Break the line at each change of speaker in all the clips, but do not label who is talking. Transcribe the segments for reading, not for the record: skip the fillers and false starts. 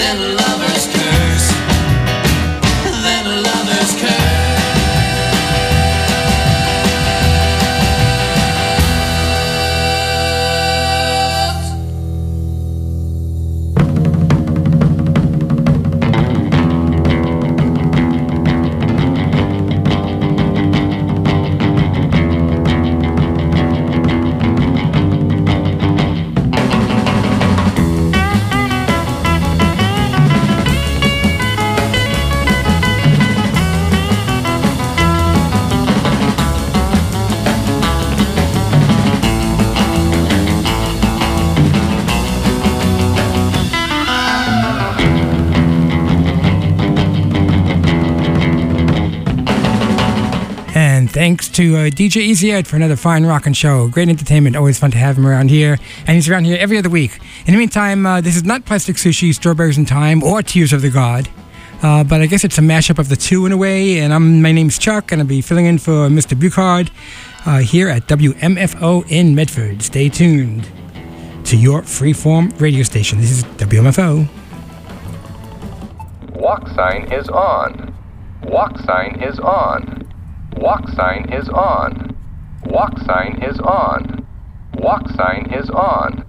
Thanks to DJ Easy Ed for another fine rockin' show. Great entertainment. Always fun to have him around here. And he's around here every other week. In the meantime, this is not Plastic Sushi, Strawberries in Time, or Tears of the God. But I guess it's a mashup of the two in a way. And my name's Chuck, and I'll be filling in for Mr. Buchard here at WMFO in Medford. Stay tuned to your freeform radio station. This is WMFO.
Walk sign is on. Walk sign is on. Walk sign is on. Walk sign is on. Walk sign is on.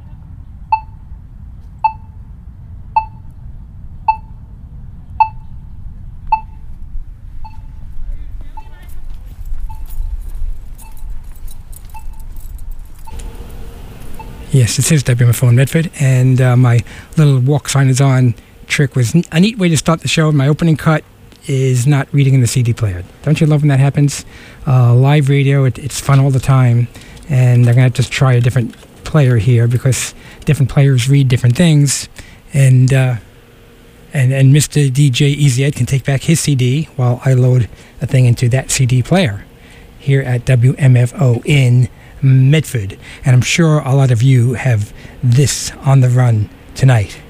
Yes, this is WMFO in Medford, and my little walk sign is on trick was a neat way to start the show. My opening cut is not reading in the CD player. Don't you love when that happens? Live radio, it's fun all the time, and I'm going to just try a different player here because different players read different things, and Mr. DJ Easy Ed can take back his CD while I load the thing into that CD player here at WMFO in Medford. And I'm sure a lot of you have this on the run tonight.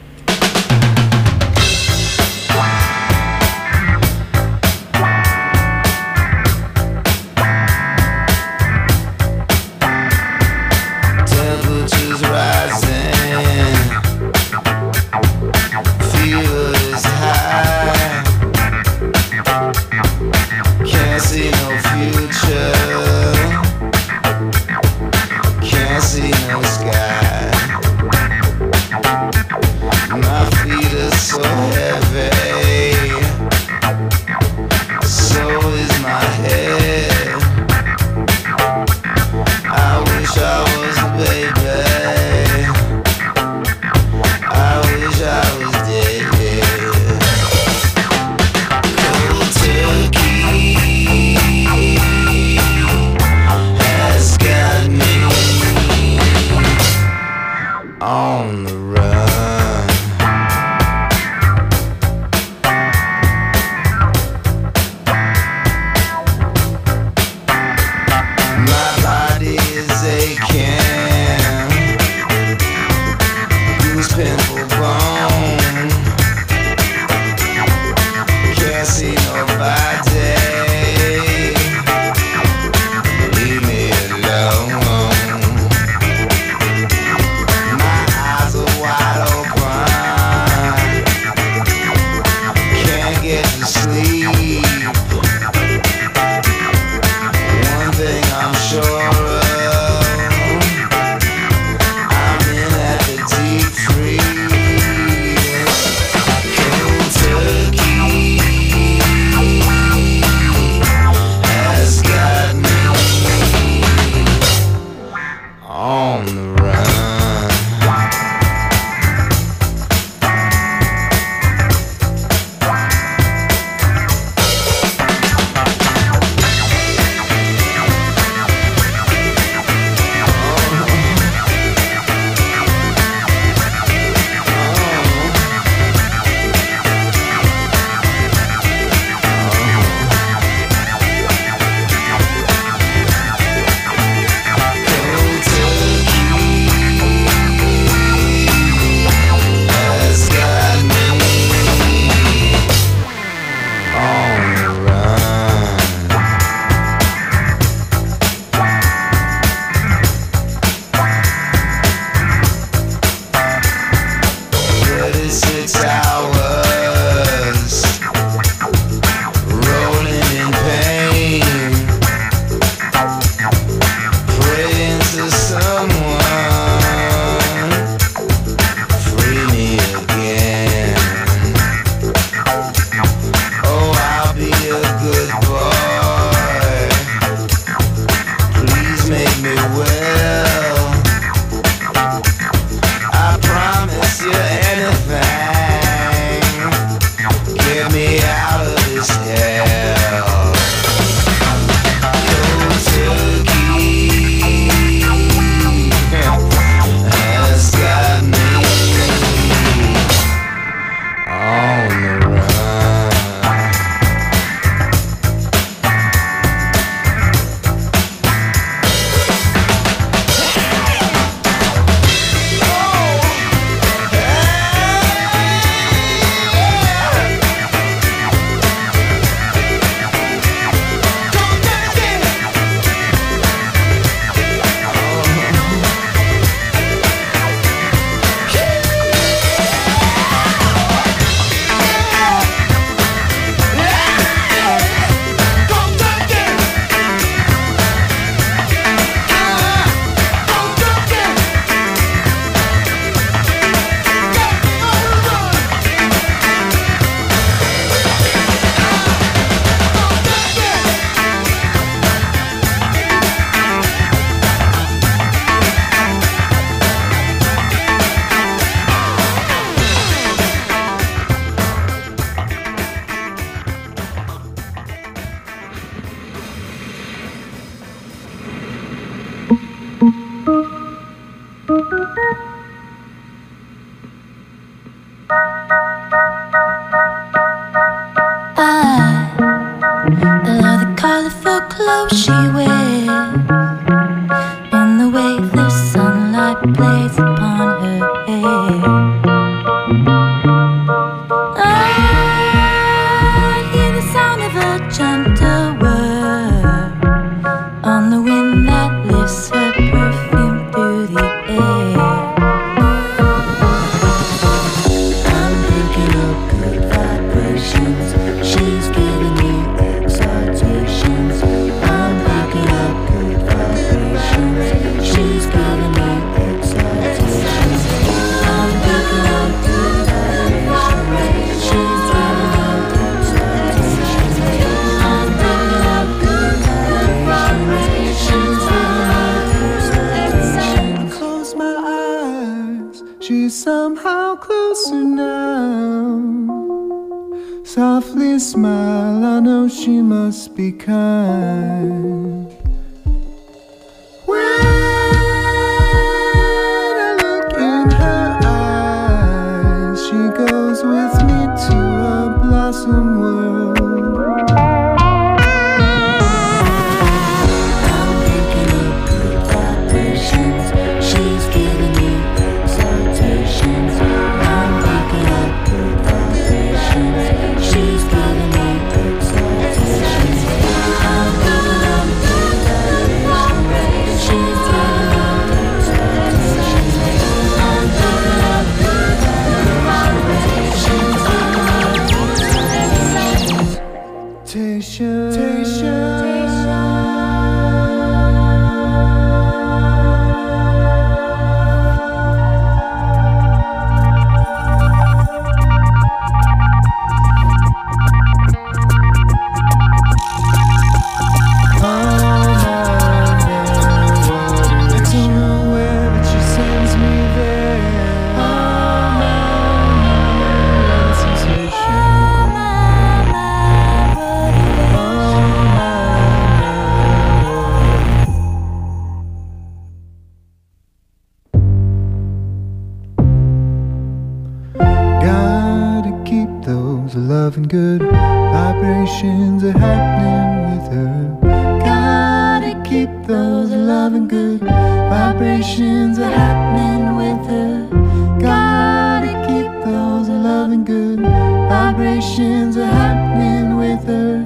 clothes she wears, in the way the sunlight plays upon her hair. I hear the sound of a gentle word on the wind that lifts her perfume through the air. I'm picking up good vibrations. She's giving me exaltations. I'm picking up good vibrations. She's giving me exaltations. I'm picking up good vibrations. She's giving me exaltations. I'm picking up good vibrations. She's giving me exaltations.
Close my eyes, she's somehow closer now. Softly smile, I know she must be kind. When I look in her eyes, she goes with me to a blossom world.
I'm picking up good vibrations. She's giving me exaltations. I'm picking up good vibrations. She's giving me exaltations. I'm picking up good vibrations. She's giving me exaltations. I'm picking up good vibrations. She's giving me
Gotta keep those loving good vibrations are happening with her. Gotta keep those loving good vibrations are happening with her. Gotta keep those loving good vibrations are happening with her.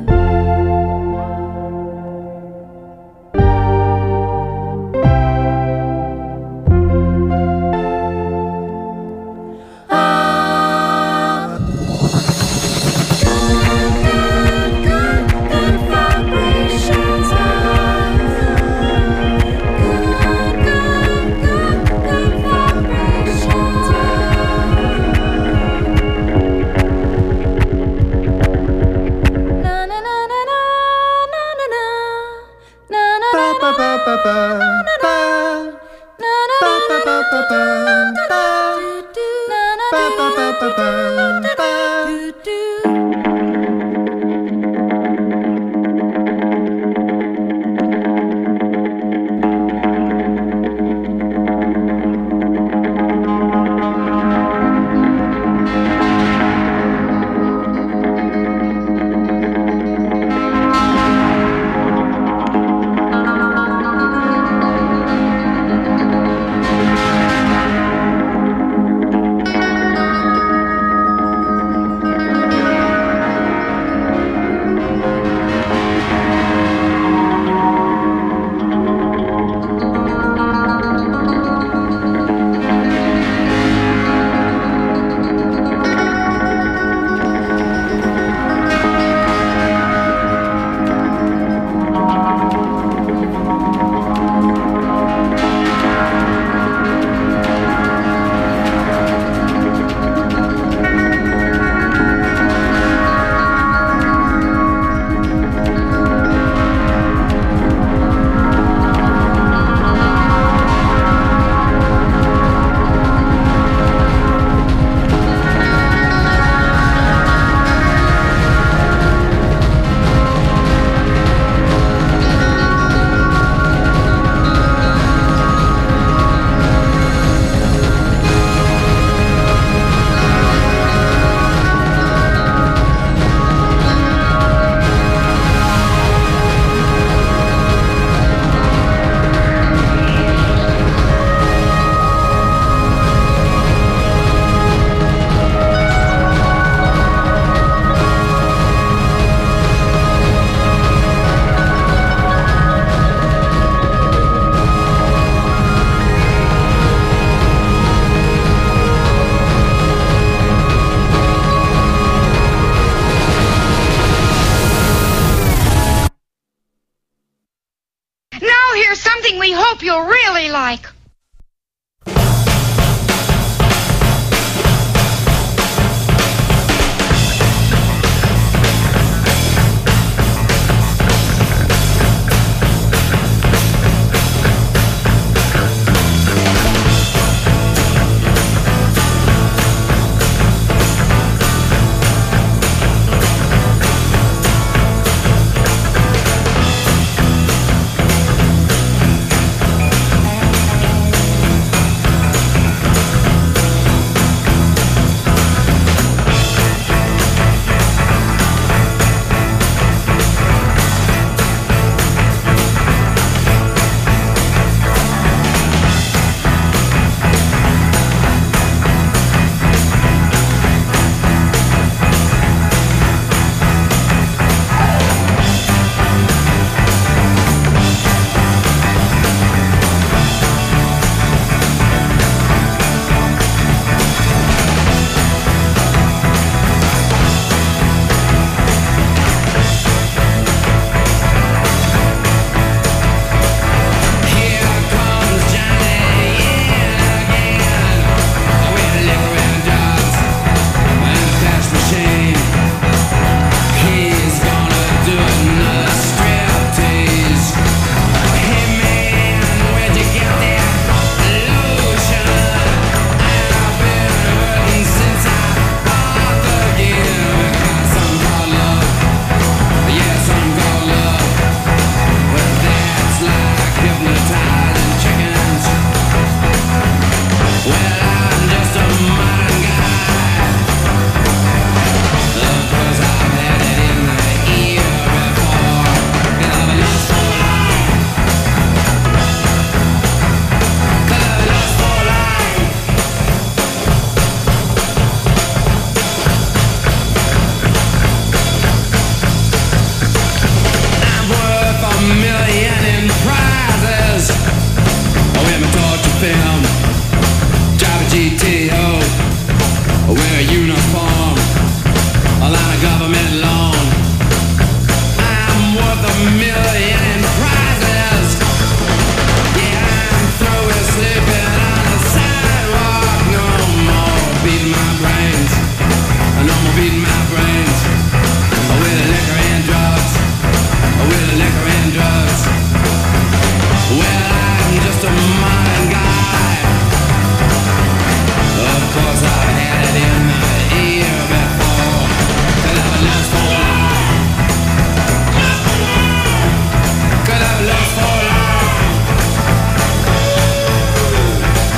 hope you really like.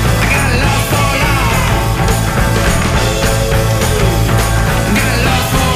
Got love for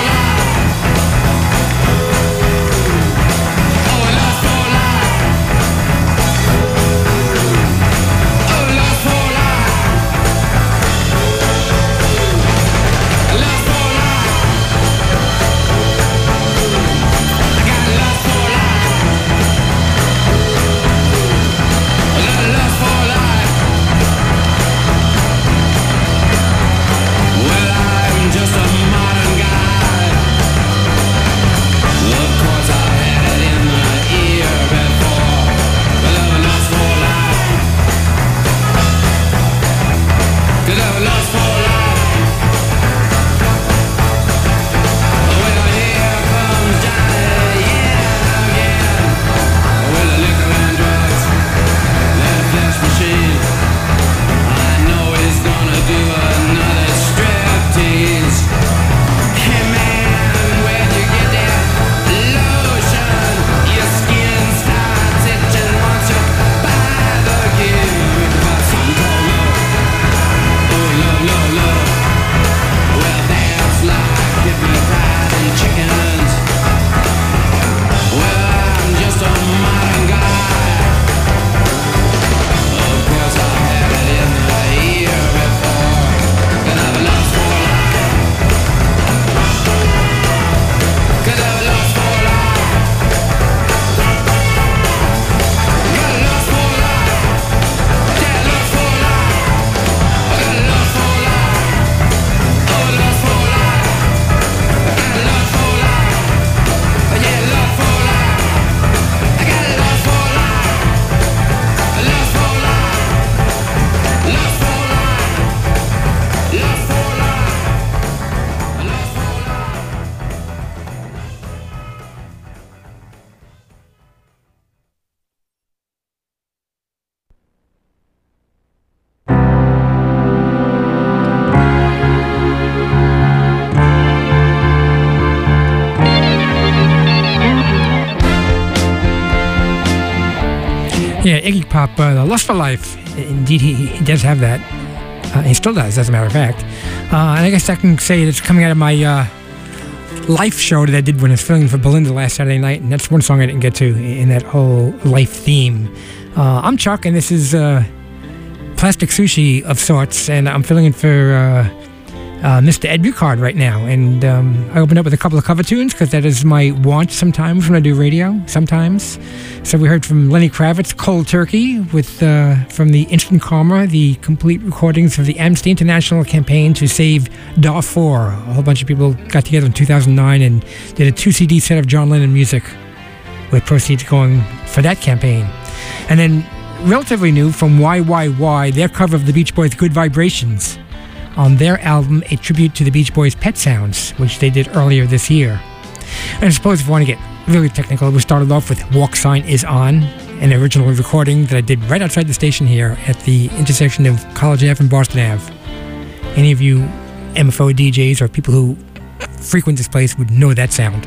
Yeah, Iggy Pop, The Lust for Life. Indeed, he does have that. He still does, as a matter of fact. And I guess I can say it's coming out of my life show that I did when I was filming for Belinda last Saturday night, and that's one song I didn't get to in that whole life theme. I'm Chuck, and this is Plastic Sushi of sorts, and I'm filling in for Mr. Ed Buchard right now. And I opened up with a couple of cover tunes because that is my want sometimes when I do radio, sometimes. So we heard from Lenny Kravitz, Cold Turkey, with from the Instant Karma, the complete recordings of the Amnesty International campaign to save Darfur. A whole bunch of people got together in 2009 and did a 2-CD set of John Lennon music with proceeds going for that campaign. And then relatively new from YYY, their cover of the Beach Boys' Good Vibrations on their album, A Tribute to the Beach Boys' Pet Sounds, which they did earlier this year. And I suppose if you want to get really technical, we started off with Walk Sign Is On, an original recording that I did right outside the station here at the intersection of College Ave and Boston Ave. Any of you MFO DJs or people who frequent this place would know that sound.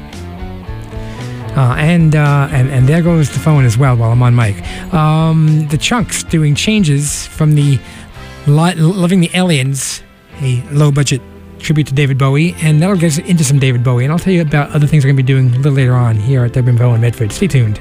And there goes the phone as well while I'm on mic. The Chunks doing Changes from the Loving the Aliens, a low-budget tribute to David Bowie, and that'll get us into some David Bowie, and I'll tell you about other things we're going to be doing a little later on here at WMFO in Medford. Stay tuned.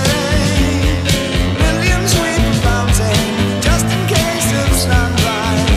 Just in case of sunrise.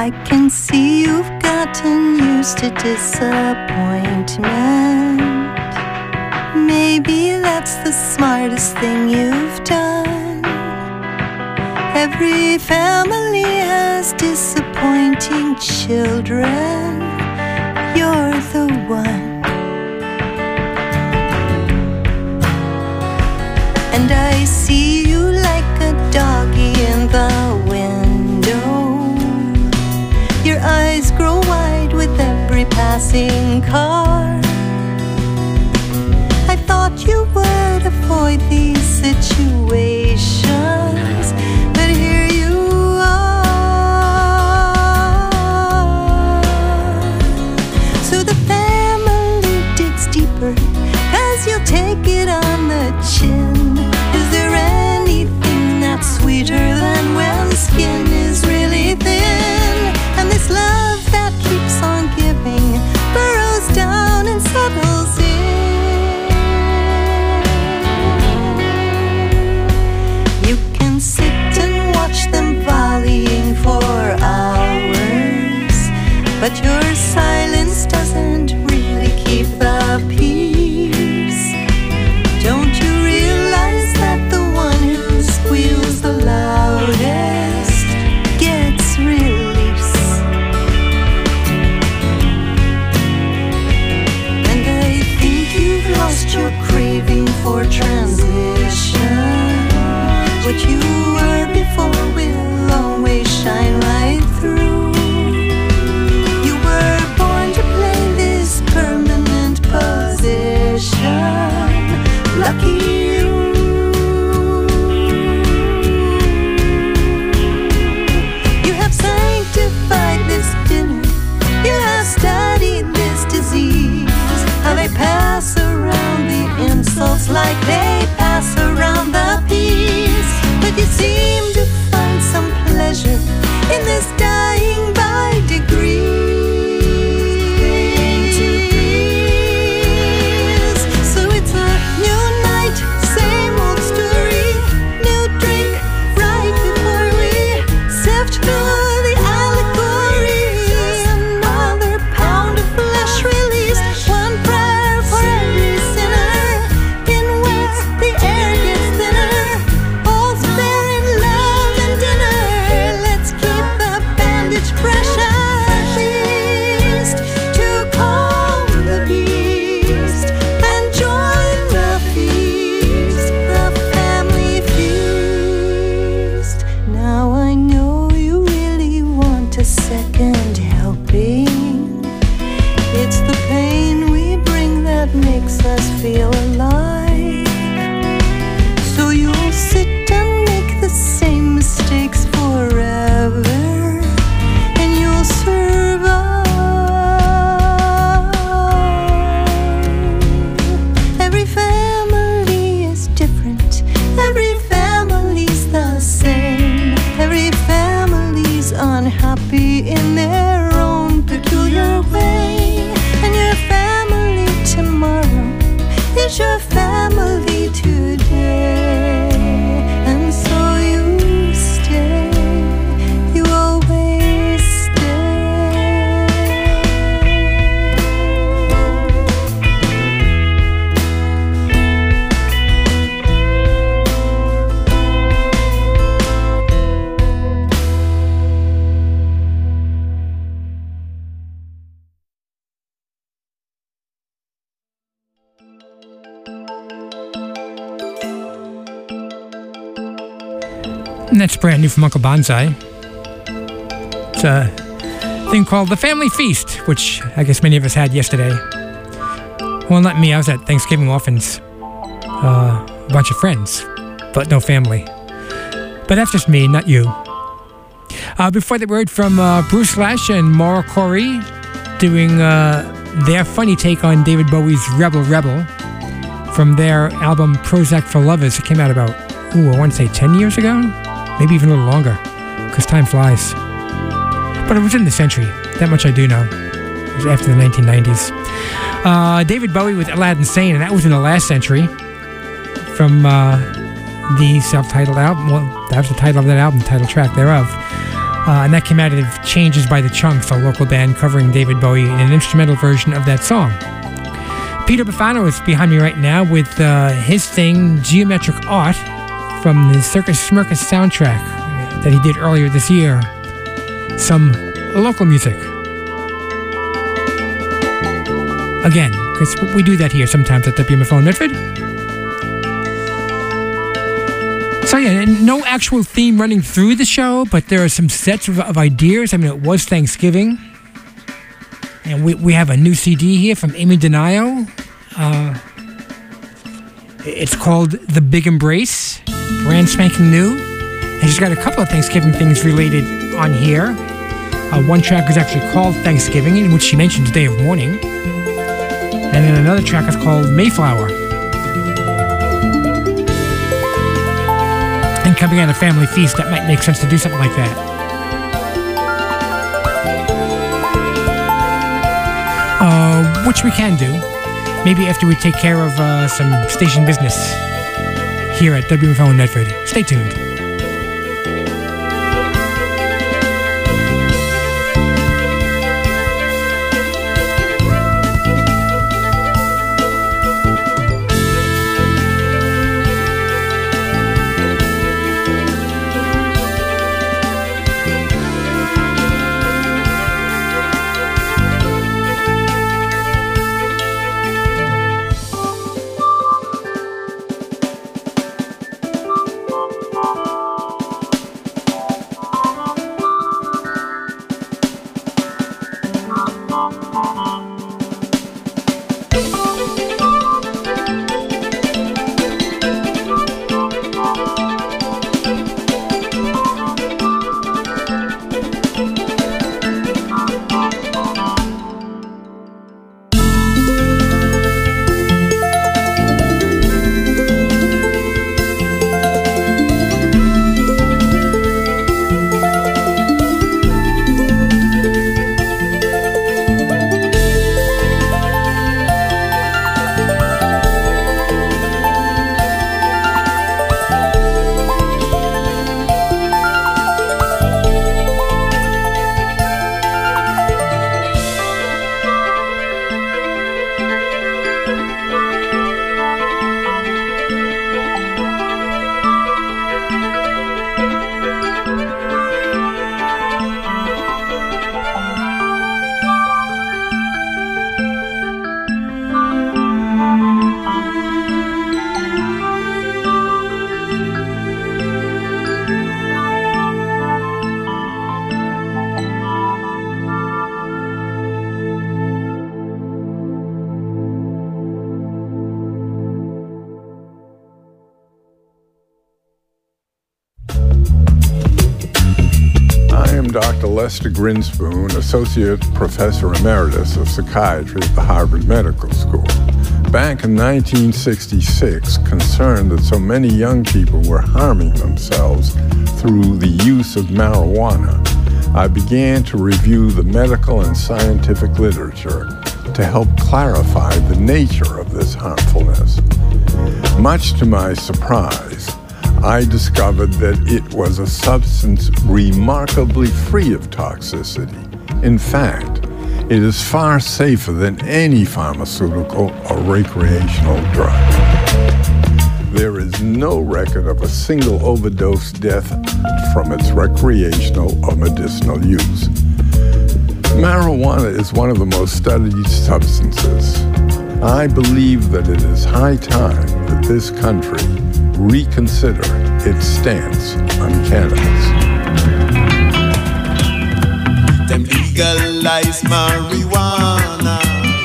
I can see you've gotten used to disappointment. Maybe that's the smartest thing you've done. Every family has disappointing children. You're the one. And I see you like a doggy in the window. Your eyes grow wide with every passing car. I thought you would avoid these situations, but here you are. So the family digs deeper, 'cause you'll take it on the chin. Is there anything that's sweeter than when skin is really thin? And this love that keeps on giving burrows down and settles in. You can sit and watch them volleying for hours, but your silence doesn't really keep the peace. Don't you realize that the one who squeals the loudest gets release? And I think you've lost your craving for transition. What you were before will always shine right through. You were born to play this permanent position. Lucky you. You have sanctified this dinner. You have studied this disease. How they pass around the insults like they pass around the peace. But you seem to find some pleasure in this dying by degrees. So it's a new night, same old story, new drink right before we sift through the allegory. Another pound of flesh released, one prayer for every sinner. In where the air gets thinner, all's fair in love and dinner. Let's keep the bandage fresh at least to calm the beast and join the feast, the family feast. Now I know you really want a second helping. It's the pain we bring that makes us feel alive. So you'll sit and make the same mistakes forever, and you'll survive. Every family is different. Every family's the same. Every family's unhappy in their own peculiar way. And your family tomorrow is your family today. And so you stay, you always stay.
And that's brand new from Uncle Bonsai. It's a thing called The Family Feast, which I guess many of us had yesterday. Well, not me. I was at Thanksgiving Orphans. A bunch of friends, but no family. But that's just me, not you. Before that, we heard from Bruce Lash and Maura Corey doing their funny take on David Bowie's Rebel Rebel from their album Prozac for Lovers. It came out about, I want to say 10 years ago? Maybe even a little longer, because time flies. But it was in the century. That much I do know. It was after the 1990s. David Bowie with Aladdin Sane, and that was in the last century from the self-titled album. Well, that was the title of that album, title track thereof. And that came out of Changes by the Chunks, a local band covering David Bowie in an instrumental version of that song. Peter Bufano is behind me right now with his thing, Geometric Art, from the Circus Smirkus soundtrack that he did earlier this year. Some local music. Again, because we do that here sometimes at WMFO in Medford. So yeah, and no actual theme running through the show, but there are some sets of ideas. I mean, it was Thanksgiving. And we have a new CD here from Amy Denio. It's called The Big Embrace, brand spanking new. And she's got a couple of Thanksgiving things related on here. One track is actually called Thanksgiving, in which she mentions Day of Mourning. And then another track is called Mayflower. And coming out of Family Feast, that might make sense to do something like that. Which we can do. Maybe after we take care of some station business here at WMFO in Medford. Stay tuned.
Dr. Lester Grinspoon, Associate Professor Emeritus of Psychiatry at the Harvard Medical School. Back in 1966, concerned that so many young people were harming themselves through the use of marijuana, I began to review the medical and scientific literature to help clarify the nature of this harmfulness. Much to my surprise, I discovered that it was a substance remarkably free of toxicity. In fact, it is far safer than any pharmaceutical or recreational drug. There is no record of a single overdose death from its recreational or medicinal use. Marijuana is one of the most studied substances. I believe that it is high time that this country reconsider its stance on cannabis.
Them legalize marijuana.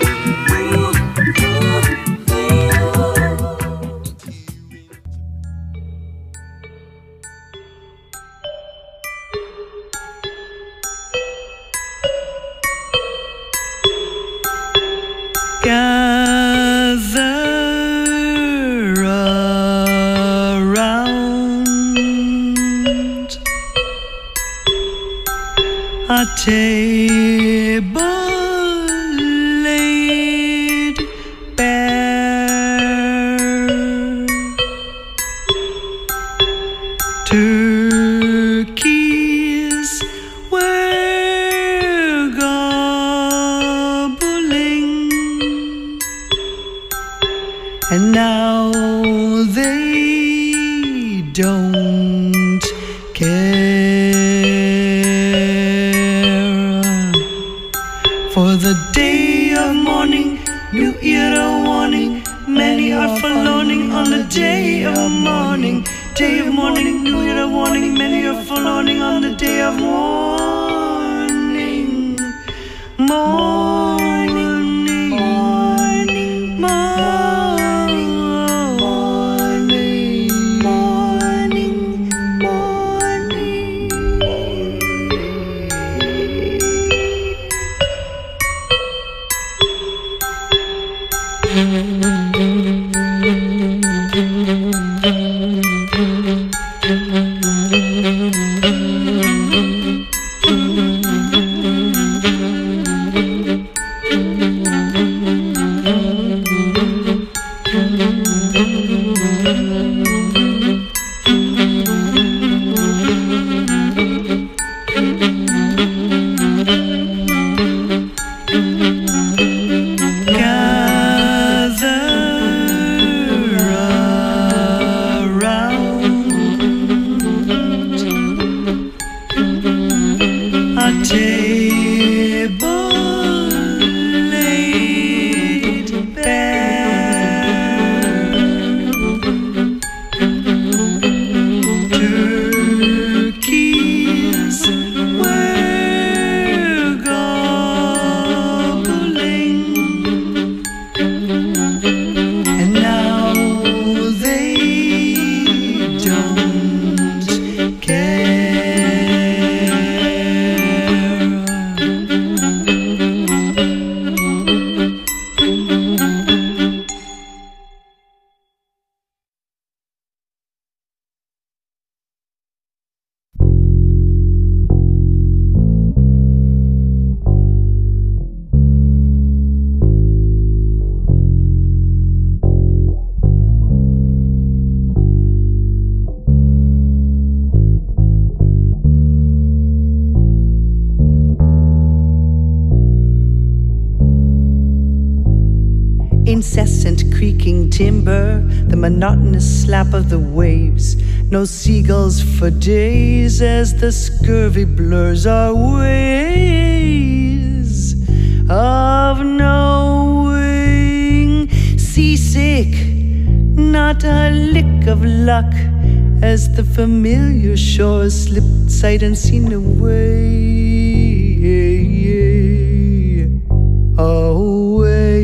A table laid bare, turkeys
and now they don't care. For the day of mourning, New Era warning, many are forlorning on the day of mourning. Day of mourning, New Era warning, many are forlorning on the day of mourning. Morning, morning, morning, morning, morning, incessant creaking timber, the monotonous slap of the waves. No seagulls for days as the scurvy blurs our ways of knowing. Seasick, not a lick of luck, as the familiar shores slipped sight unseen away. Away,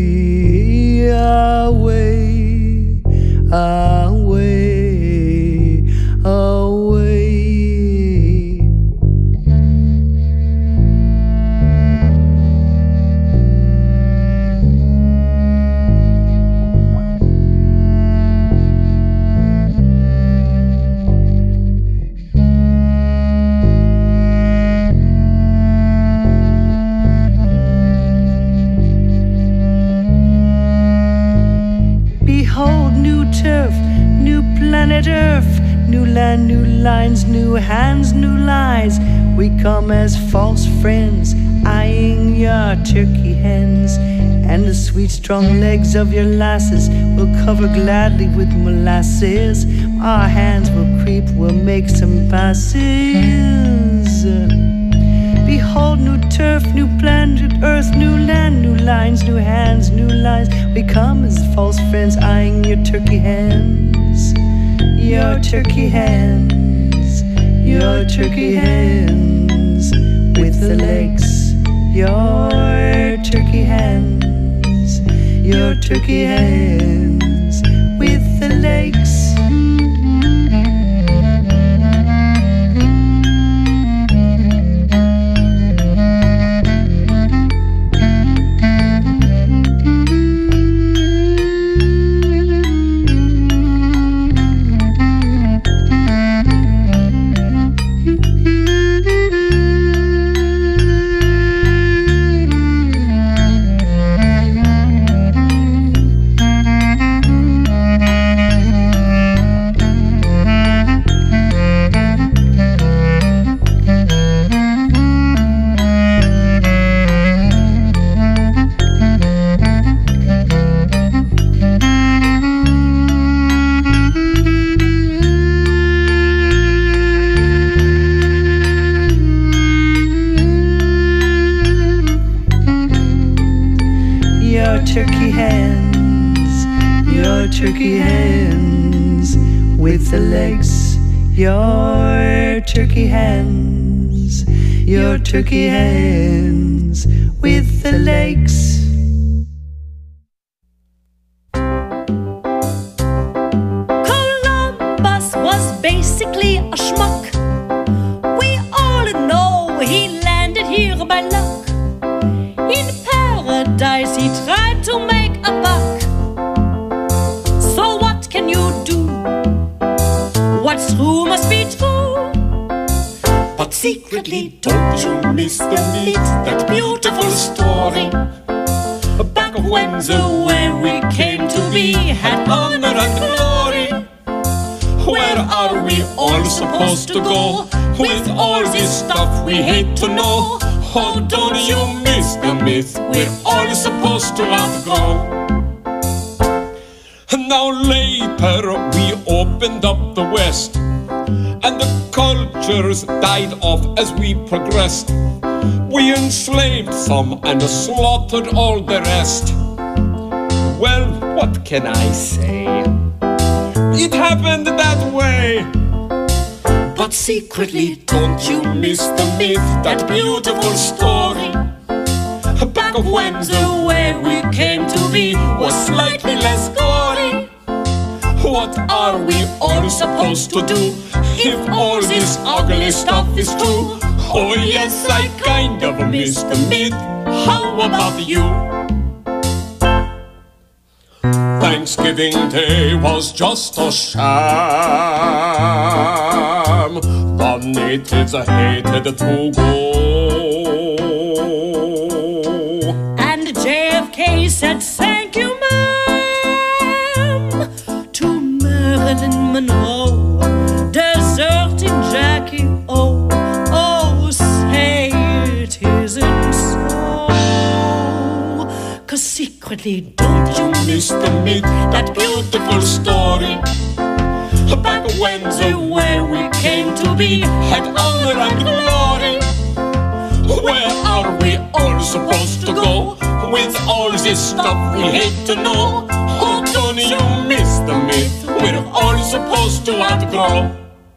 away, away, away. Behold, new turf, new planet Earth, new land, new lines, new hands, new lies. We come as false friends, eyeing your turkey hens, and the sweet strong legs of your lasses will cover gladly with molasses. Our hands will creep, we'll make some passes. Behold, new turf, new planet Earth, new land, new lines, new hands, new lies. We come as false friends, eyeing your turkey hens, your turkey hens, your turkey hens with the legs, your turkey hens, your turkey hens with the legs. turkey hens, your turkey hens with the legs, your turkey hens, your turkey hens with the legs.
Columbus was basically a schmuck. We all know he landed here by luck. In paradise he tried to make a buck. So what can you do? What's true must be true. But secretly don't you miss the myth, that beautiful story. Back when the way we came to be had honor and glory. Where are we all supposed to go with all this stuff we hate to know? Oh, don't you miss the myth we're all supposed to outgrow?
Now later we opened up the West, and the cultures died off as we progressed. We enslaved some and slaughtered all the rest. Well, what can I say? It happened that way.
But secretly don't you miss the myth, that beautiful story. Back when the way we came to be was slightly less gory.
What are we all supposed to do if all this ugly stuff is true? Oh yes, I kind of miss the myth. How about you? Thanksgiving Day was just a sham. The natives hated to go,
and JFK said thank you, ma'am, to Marilyn Monroe, deserting Jackie O. Oh, say it isn't so. 'Cause secretly don't you miss the myth, that beautiful story. Back when the way we came to be had honor and glory.
where are we all supposed to go with all this stuff we hate to know? Oh, don't you miss the myth we're all supposed to outgrow?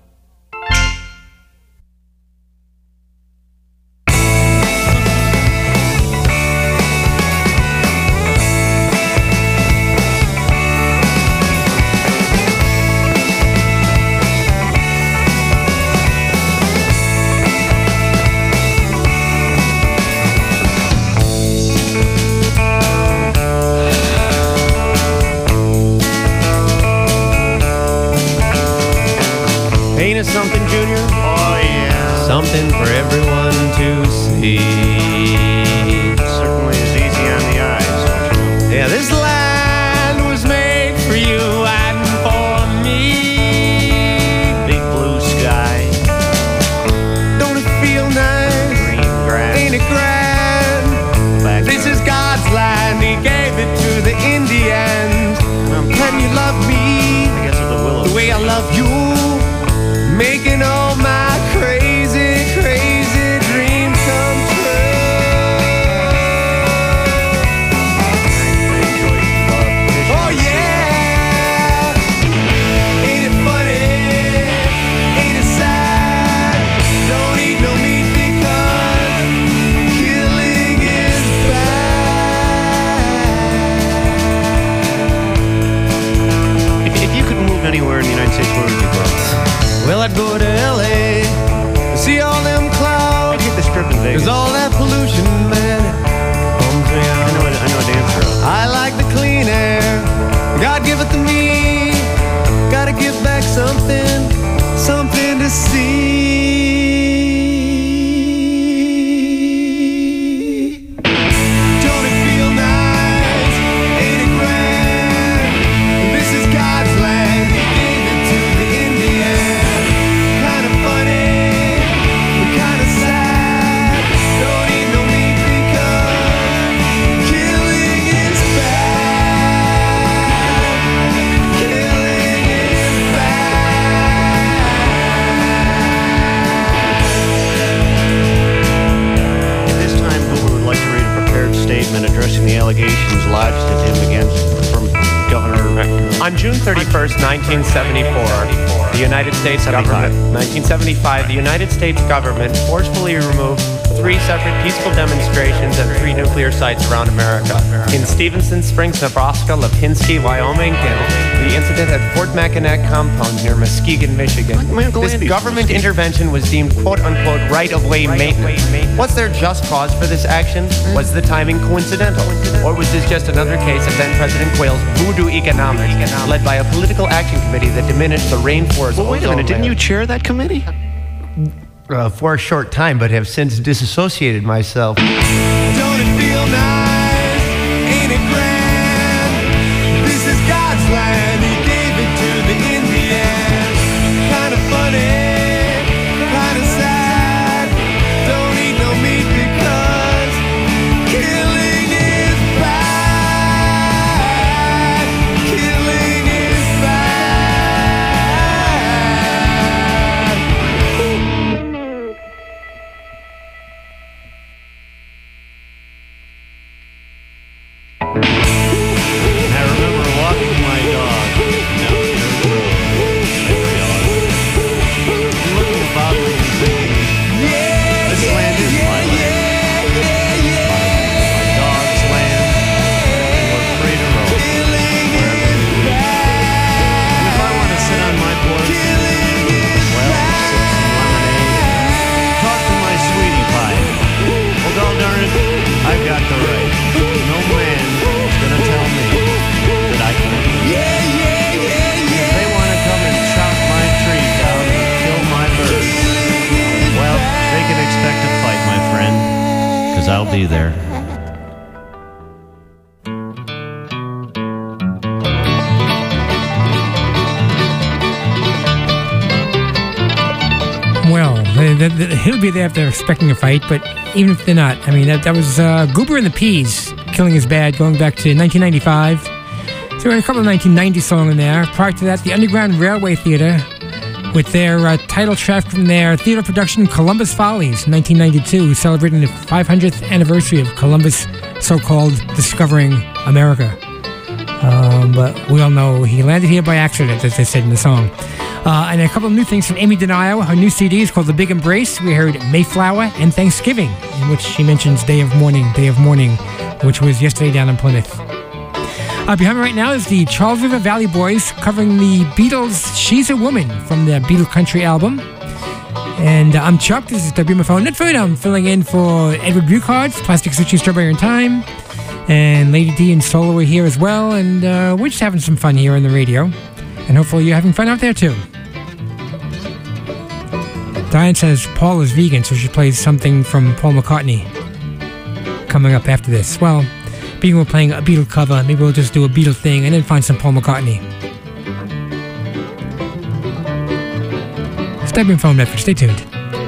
Something, Junior? Oh, yeah. Something for everyone to see.
Certainly is easy on the eyes, don't you know?
Yeah, this land was made for you and for me.
Big blue sky.
Don't it feel nice?
Green grass.
Ain't it grand?
Backyard.
This is God's land. He gave it to the Indians. Can you love me
I guess with the willows.
the way I love you? Making all my crazy, crazy dreams come true.
the allegations lodged at him against from Governor.
On June 31st, 1974, the United States government. 1975, the United States government forcefully removed 3 separate peaceful demonstrations at 3 nuclear sites around America. In Stevenson Springs, Nebraska, Lipinski, Wyoming, and the incident at Fort Mackinac Compound near Muskegon, Michigan. This government intervention was deemed quote-unquote right-of-way maintenance. Was there just cause for this action? Was the timing coincidental? Or was this just another case of then-President Quayle's voodoo economics, led by a political action committee that diminished the rainforest?
Well, wait a minute, didn't you chair that committee?
For a short time, but have since disassociated myself.
Don't it feel nice? Ain't it grand? This is God's land. He gave it to the Indians. Kind of funny, kind of sad. Don't eat no meat because killing is bad. Killing is bad.
I remember walking my dog down the road. Looking about me and thinking, this land is my land. My dog's land. And we're free to roam wherever we wish. And if I want to sit on my porch, well, sip some lemonade, talk to my sweetie pie. Well, God darn it, I've got the right. No man is gonna tell me that I can't. If they want to come and chop my tree down and kill my birds, well, they can expect a fight, my friend, because I'll be there.
Well, he'll be there if they're expecting a fight, but even if they're not, I mean, that was Goober and the Peas, Killing Is Bad, going back to 1995. So there were a couple of 1990 songs in there. Prior to that, the Underground Railway Theater, with their title track from their theater production, Columbus Follies, 1992, celebrating the 500th anniversary of Columbus so-called discovering America. But we all know he landed here by accident, as they said in the song. And a couple of new things from Amy Denio. Her new CD is called The Big Embrace. We heard Mayflower and Thanksgiving, in which she mentions Day of Mourning, which was yesterday down in Plymouth. Behind me right now is the Charles River Valley Boys covering the Beatles' She's a Woman from their Beatle Country album. And I'm Chuck. This is WMFO Netford. I'm filling in for Edward Buchard, Plastic Sushi, Strawberry in Time. And Lady D and Solo are here as well. And we're just having some fun here on the radio. And hopefully you're having fun out there too. Diane says Paul is vegan, so she plays something from Paul McCartney coming up after this. Well, being we're playing a Beatle cover, maybe we'll just do a Beatle thing and then find some Paul McCartney. Step in phone message. Stay tuned.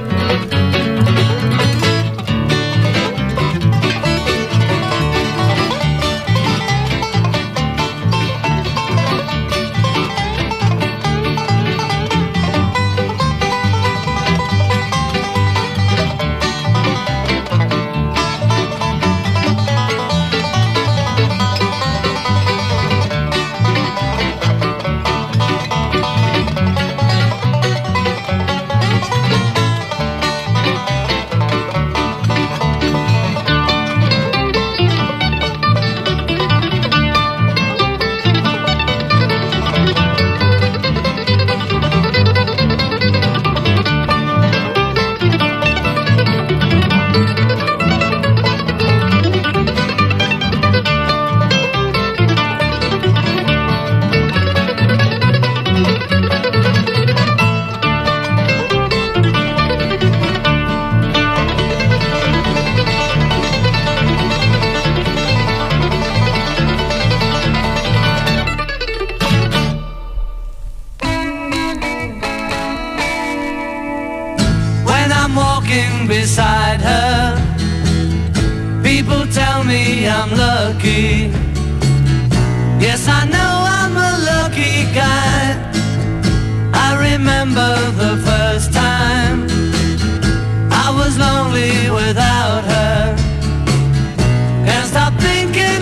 beside her. People tell me I'm lucky. Yes, I know I'm a lucky guy. I remember the first time I was lonely without her. Can't stop thinking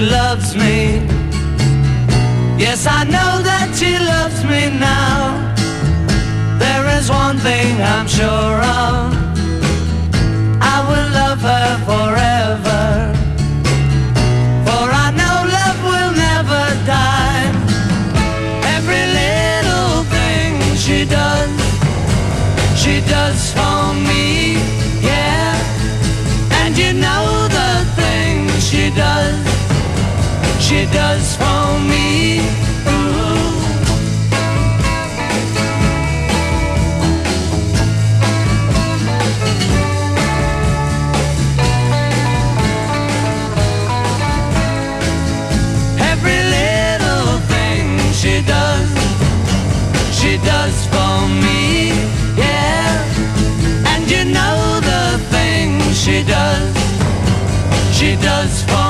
loves me. Yes, I know that she loves me now. There is one thing I'm sure of, I will love her forever. For I know love will never die. Every little thing she does for me, yeah. And you know the things she does for me. Ooh. Every little thing she does for me, yeah. And you know the things she does for